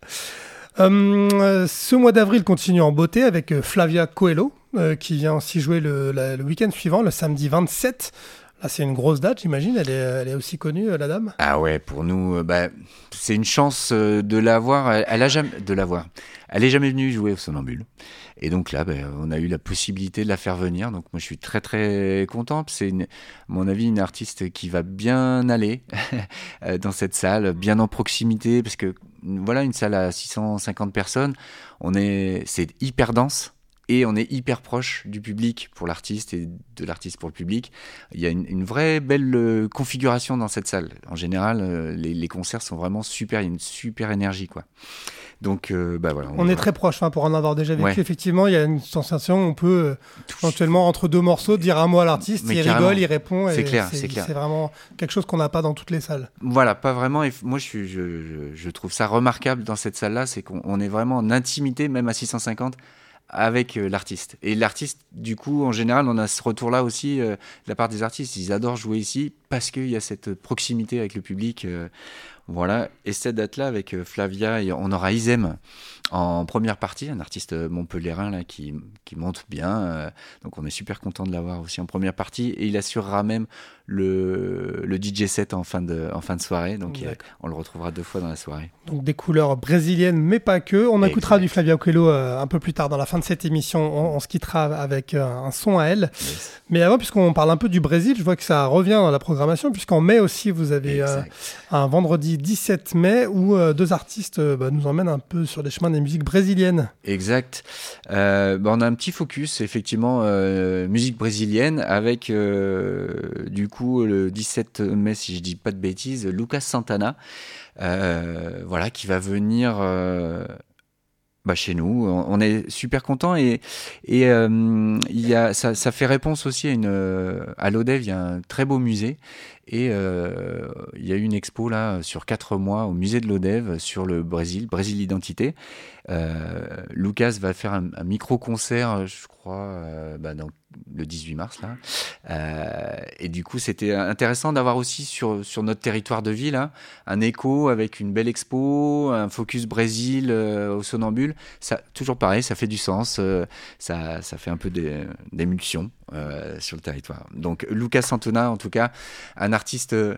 Euh, ce mois d'avril continue en beauté avec Flavia Coelho euh, qui vient aussi jouer le, la, le week-end suivant, le samedi vingt-sept. Là, c'est une grosse date, j'imagine. Elle est, elle est aussi connue, la dame. Ah ouais, pour nous, euh, bah, c'est une chance euh, de la voir. Elle, elle a jamais de la voir. Elle est jamais venue jouer au Somnambule. Et donc là, bah, on a eu la possibilité de la faire venir. Donc moi, je suis très très content. C'est, une, à mon avis, une artiste qui va bien aller dans cette salle, bien en proximité, parce que voilà, une salle à six cent cinquante personnes. On est, c'est hyper dense. Et on est hyper proche du public pour l'artiste et de l'artiste pour le public. Il y a une, une vraie belle euh, configuration dans cette salle. En général, euh, les, les concerts sont vraiment super. Il y a une super énergie, quoi. Donc, euh, bah voilà. On, on est va... très proche, hein, pour en avoir déjà vécu. Ouais. Effectivement, il y a une sensation. On peut euh, éventuellement entre deux morceaux dire un mot à l'artiste. Mais il carrément. rigole, il répond. C'est et clair, c'est, c'est clair. C'est vraiment quelque chose qu'on n'a pas dans toutes les salles. Voilà, pas vraiment. Et moi, je, suis, je, je, je trouve ça remarquable dans cette salle-là, c'est qu'on on est vraiment en intimité, même à six cent cinquante. Avec euh, l'artiste. Et l'artiste, du coup, en général, on a ce retour-là aussi euh, de la part des artistes. Ils adorent jouer ici parce qu'il y a cette proximité avec le public. Euh, voilà. Et cette date-là, avec euh, Flavia, et on aura Isem en première partie, un artiste montpelliérain là, qui, qui monte bien. Euh, donc, on est super content de l'avoir aussi en première partie. Et il assurera même le, le D J set en fin de, en fin de soirée. Donc, euh, on le retrouvera deux fois dans la soirée. Donc, des couleurs brésiliennes, mais pas que. On écoutera exact. Du Flavia Coelho euh, un peu plus tard dans la fin de cette émission. On, on se quittera avec euh, un son à elle. Yes. Mais avant, puisqu'on parle un peu du Brésil, je vois que ça revient dans la programmation, puisqu'en mai aussi, vous avez euh, un vendredi dix-sept mai où euh, deux artistes euh, bah, nous emmènent un peu sur les chemins des musiques brésiliennes. Exact. Euh, bah, on a un petit focus, effectivement, euh, musique brésilienne, avec euh, du coup le dix-sept mai, si je dis pas de bêtises, Lucas Santana, euh, voilà, qui va venir... Euh, Bah chez nous, on est super contents et et euh, il y a ça, ça fait réponse aussi à une à l'Odève, il y a un très beau musée et euh, il y a eu une expo là sur quatre mois au musée de l'Odève sur le Brésil, Brésil Identité. Euh, Lucas va faire un, un micro concert, je crois, euh, bah dans le dix-huit mars là. Euh, et du coup, c'était intéressant d'avoir aussi sur sur notre territoire de ville hein, un écho avec une belle expo, un focus Brésil euh, au Somnambule. Ça, toujours pareil, ça fait du sens, euh, ça ça fait un peu des, d'émulsion euh, sur le territoire. Donc Lucas Santana, en tout cas, un artiste euh,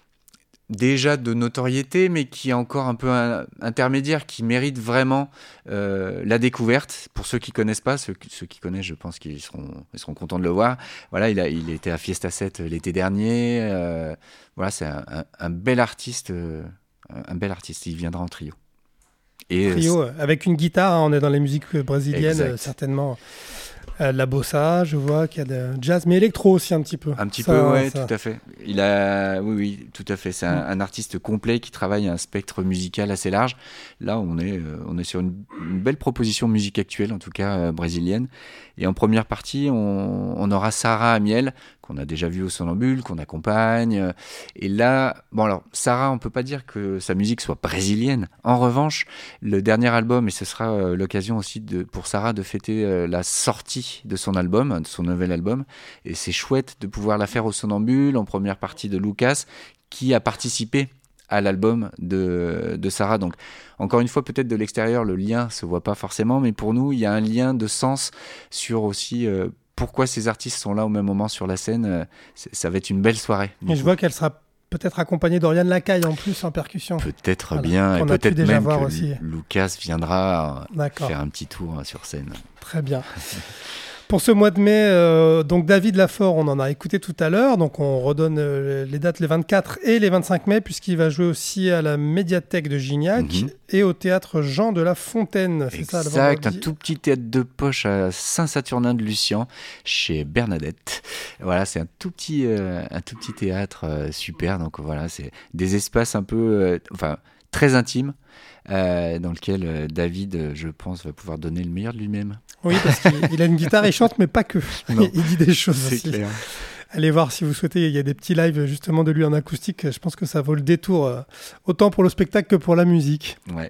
déjà de notoriété, mais qui est encore un peu un, intermédiaire, qui mérite vraiment euh, la découverte. Pour ceux qui connaissent pas, ceux, ceux qui connaissent, je pense qu'ils seront, ils seront contents de le voir. Voilà, il a, il était à Fiesta sept l'été dernier. Euh, voilà, c'est un, un, un bel artiste, euh, un bel artiste. Il viendra en trio. Et trio euh, avec une guitare. Hein, on est dans les musiques brésiliennes, euh, certainement. Euh, la bossa, je vois qu'il y a de jazz, mais électro aussi un petit peu. Un petit ça, peu, ouais, ça. Tout à fait. Il a, oui, oui, tout à fait. C'est un, un artiste complet qui travaille un spectre musical assez large. Là, on est, euh, on est sur une, une belle proposition musique actuelle, en tout cas euh, brésilienne. Et en première partie, on, on aura Sarah Amiel, qu'on a déjà vu au Somnambule, qu'on accompagne. Et là, bon alors, Sarah, on peut pas dire que sa musique soit brésilienne. En revanche, le dernier album, et ce sera euh, l'occasion aussi de, pour Sarah de fêter euh, la sortie de son album, de son nouvel album. Et c'est chouette de pouvoir la faire au Somnambule, en première partie de Lucas, qui a participé à l'album de, de Sarah. Donc, encore une fois, peut-être de l'extérieur, le lien se voit pas forcément, mais pour nous, il y a un lien de sens sur aussi euh, pourquoi ces artistes sont là au même moment sur la scène. Euh, ça va être une belle soirée. Et je vois qu'elle sera peut-être accompagné d'Oriane Lacaille en plus en percussion. Peut-être Voilà, bien, et qu'on a pu peut-être déjà même voir que aussi. Lucas viendra D'accord. faire un petit tour sur scène. Très bien. Pour ce mois de mai, euh, donc David Lafort, on en a écouté tout à l'heure, donc on redonne euh, les dates les vingt-quatre et les vingt-cinq mai, puisqu'il va jouer aussi à la médiathèque de Gignac Mhm. et au théâtre Jean de la Fontaine. C'est ça, le Exact, un vendredi. tout petit théâtre de poche à Saint-Saturnin-de-Lucien, chez Bernadette. Voilà, c'est un tout petit, euh, un tout petit théâtre euh, super. Donc voilà, c'est des espaces un peu, euh, enfin, très intimes, euh, dans lequel euh, David, euh, je pense, va pouvoir donner le meilleur de lui-même. Oui, parce qu'il il a une guitare, il chante, mais pas que. Non. Il dit des choses C'est aussi. clair. Allez voir si vous souhaitez, il y a des petits lives justement de lui en acoustique. Je pense que ça vaut le détour, euh, autant pour le spectacle que pour la musique. Ouais.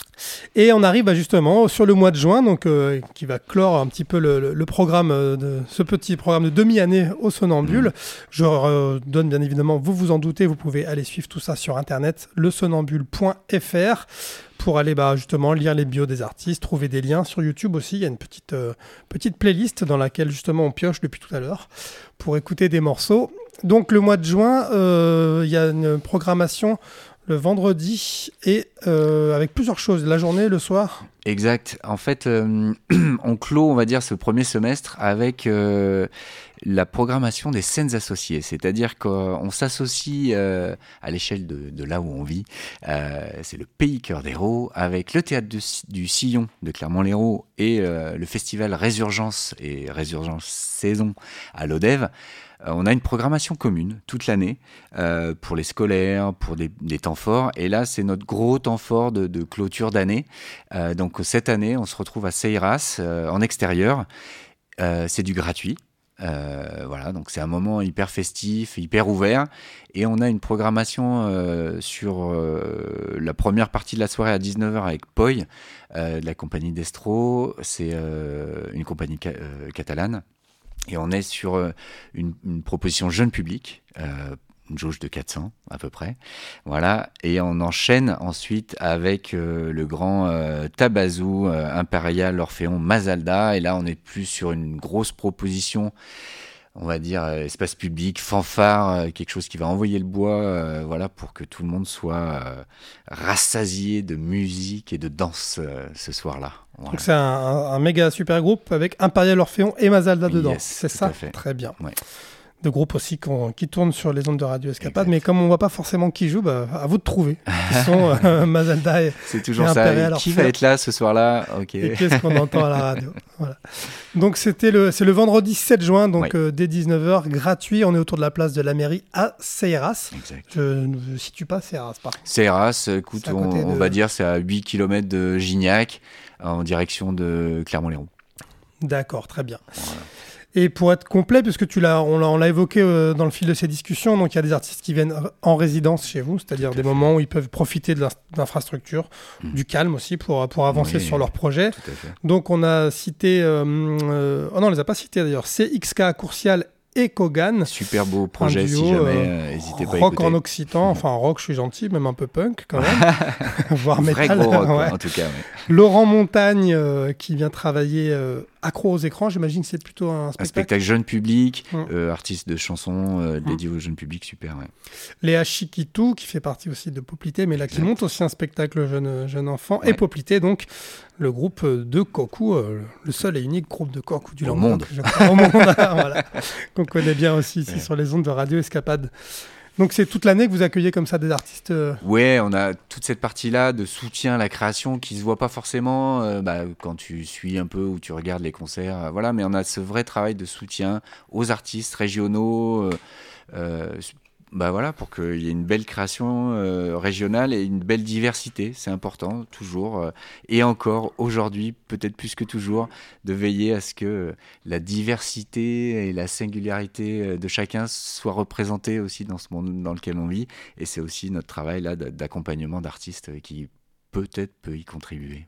Et on arrive bah, justement sur le mois de juin, donc, euh, qui va clore un petit peu le, le- le programme, euh, de ce petit programme de demi-année au Sonambule. Mmh. Je euh, donne bien évidemment, vous vous en doutez, vous pouvez aller suivre tout ça sur internet, le sonambule point f r, pour aller bah, justement lire les bios des artistes, trouver des liens sur YouTube aussi. Il y a une petite, euh, petite playlist dans laquelle justement on pioche depuis tout à l'heure pour écouter des morceaux. Donc le mois de juin, euh, il y a une programmation le vendredi et euh, avec plusieurs choses, la journée, le soir. Exact. En fait, euh, on clôt, on va dire, ce premier semestre avec euh, la programmation des scènes associées. C'est-à-dire qu'on s'associe euh, à l'échelle de, de là où on vit. Euh, c'est le Pays Cœur d'Hérault avec le théâtre de, du Sillon de Clermont-Lérault et euh, le festival Résurgence et Résurgence Saison à l'Odève. Euh, on a une programmation commune toute l'année euh, pour les scolaires, pour des, des temps forts. Et là, c'est notre gros temps fort de, de clôture d'année. Euh, donc cette année, on se retrouve à Seyras, euh, en extérieur. Euh, c'est du gratuit. Euh, voilà, donc c'est un moment hyper festif, hyper ouvert. Et on a une programmation euh, sur euh, la première partie de la soirée à dix-neuf heures avec Poi, euh, de la compagnie Destro. C'est euh, une compagnie ca- euh, catalane. Et on est sur euh, une, une proposition jeune public, euh, une jauge de quatre cents à peu près. Voilà. Et on enchaîne ensuite avec euh, le grand euh, Tabazou, euh, Impérial, Orphéon, Mazalda. Et là, on est plus sur une grosse proposition, on va dire, euh, espace public, fanfare, euh, quelque chose qui va envoyer le bois, euh, voilà, pour que tout le monde soit euh, rassasié de musique et de danse euh, ce soir-là. Voilà. Donc c'est un, un- un méga super groupe avec Impérial, Orphéon et Mazalda dedans. Yes, c'est tout ça. à fait. Très bien. Ouais. De groupes aussi qu'on- qui tournent sur les ondes de Radio Escapade, Exact. mais comme on voit pas forcément qui joue, bah, à vous de trouver. Qui sont euh, Mazalda et, C'est toujours Et ça. Impérial, Et qui Orphéon. va être là ce soir-là? Ok. et qu'est-ce qu'on entend à la radio. Voilà. Donc c'était le, c'est le vendredi sept juin, donc Ouais. euh, dès dix-neuf heures, gratuit. On est autour de la place de la mairie à Seyras. Exact. Je ne situe pas Seyras, par contre. Seyras, écoute, C'est à on, côté on de- va dire c'est à huit kilomètres de Gignac, en direction de Clermont-Lérault. D'accord, très bien. Voilà. Et pour être complet, puisque tu l'as, on l'a, on l'a évoqué euh, dans le fil de ces discussions, donc il y a des artistes qui viennent en résidence chez vous, c'est-à-dire Tout à des fait. moments où ils peuvent profiter de l'in- d'infrastructures, Mm. du calme aussi pour, pour avancer Oui. sur leur projet. Tout à fait. Donc on a cité, euh, euh, oh non, on les a pas cités d'ailleurs, C X K, Courcial et Kogan. Super beau projet, duo, si jamais, euh, euh, n'hésitez pas à Rock écouter. en occitan, enfin rock, je suis gentil, même un peu punk quand même, voire Vrai métal. gros rock, quoi, ouais. en tout cas. ouais. Laurent Montagne euh, qui vient travailler euh, accro aux écrans, j'imagine que c'est plutôt un Un spectacle. spectacle jeune public, Mm. euh, artiste de chansons euh, dédié au jeune public, super. Ouais. Léa Chiquitou, qui fait partie aussi de Poplité, mais là qui Exact. monte aussi un spectacle jeune, jeune enfant. Ouais. Et Poplité, donc, le groupe de Koku, euh, le seul et unique groupe de Koku du Au Languedoc, monde. je crois, au monde, voilà, qu'on connaît bien aussi ici Ouais. sur les ondes de Radio Escapade. Donc c'est toute l'année que vous accueillez comme ça des artistes euh, Ouais, on a toute cette partie-là de soutien à la création qui se voit pas forcément euh, bah, quand tu suis un peu ou tu regardes les concerts, euh, voilà. Mais on a ce vrai travail de soutien aux artistes régionaux, euh, euh, bah voilà, pour qu'il y ait une belle création euh, régionale et une belle diversité. C'est important toujours euh, et encore aujourd'hui, peut-être plus que toujours, de veiller à ce que la diversité et la singularité euh, de chacun soit représentée aussi dans ce monde dans lequel on vit. Et c'est aussi notre travail là d- d'accompagnement d'artistes qui peut-être peut y contribuer.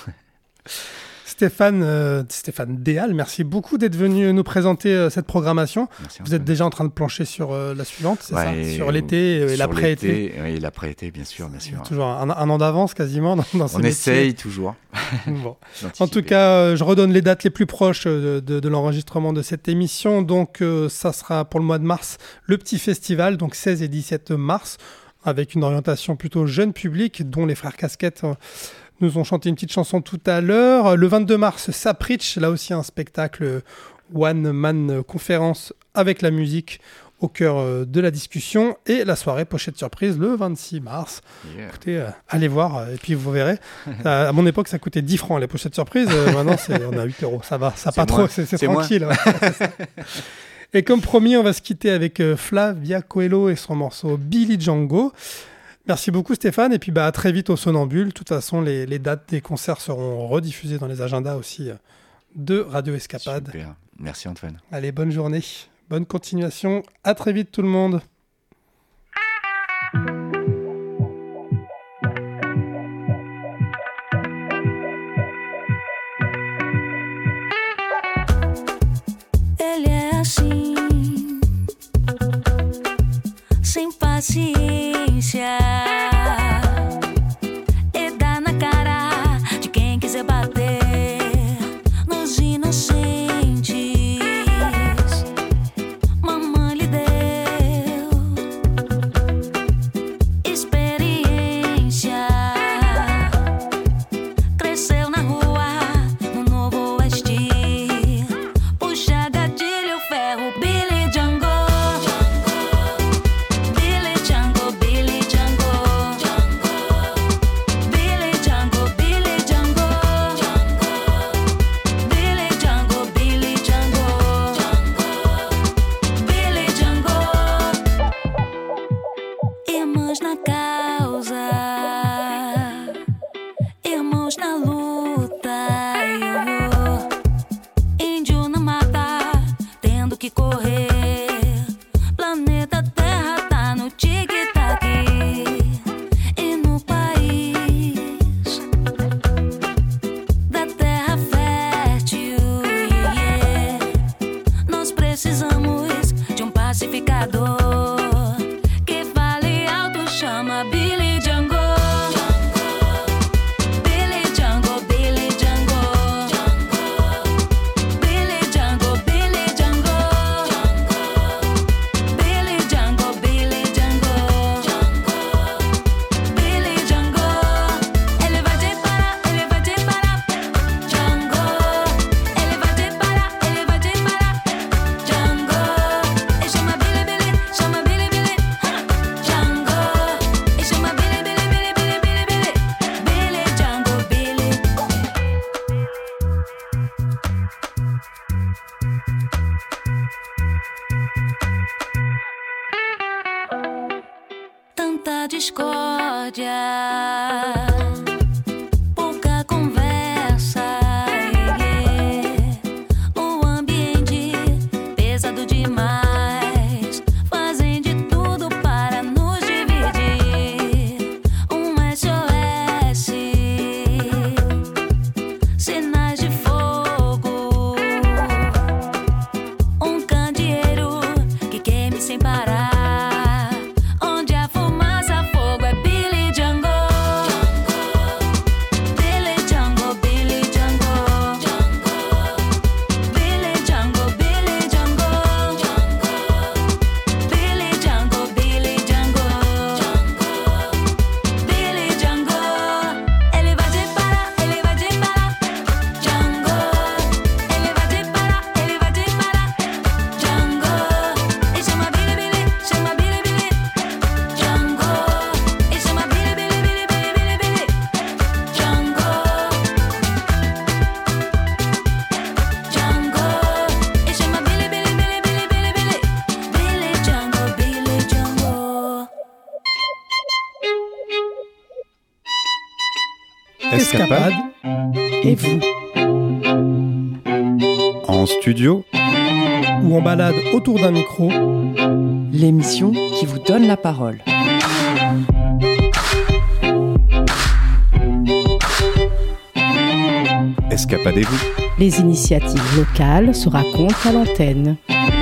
Stéphane, euh, Stéphane Déal, merci beaucoup d'être venu nous présenter euh, cette programmation. Merci, Vous êtes Antoine. déjà en train de plancher sur euh, la suivante, c'est Ouais, ça et- Sur l'été euh, et sur l'après-été. l'été, oui, et l'après-été, bien sûr, bien sûr. Toujours un, un an d'avance quasiment dans, dans ce On métier. essaye toujours. Bon. En tout cas, euh, je redonne les dates les plus proches de, de, de l'enregistrement de cette émission. Donc, euh, ça sera pour le mois de mars, le petit festival, donc seize et dix-sept mars, avec une orientation plutôt jeune public, dont les frères Casquettes euh, nous ont chanté une petite chanson tout à l'heure. Le vingt-deux mars, Sapritch, là aussi un spectacle one-man conférence avec la musique au cœur de la discussion, et la soirée Pochette Surprise le vingt-six mars. Yeah. Écoutez, euh, allez voir et puis vous verrez. euh, à mon époque, ça coûtait dix francs les Pochettes Surprise. Euh, maintenant, c'est, on a huit euros. Ça va, ça c'est pas moi. trop, c'est, c'est, c'est tranquille. Ouais. Et comme promis, on va se quitter avec euh, Flavia Coelho et son morceau Billy Django. Merci beaucoup Stéphane, et puis bah, à très vite au Somnambule. De toute façon, les, les dates des concerts seront rediffusées dans les agendas aussi euh, de Radio Escapade. Super. Merci Antoine. Allez, bonne journée. Bonne continuation. À très vite tout le monde. Ele é assim, sem paciência, e dá na cara de quem quiser bater nos inocentes. Escapade et vous. En studio ou en balade autour d'un micro, l'émission qui vous donne la parole. Escapadez-vous. Les initiatives locales se racontent à l'antenne.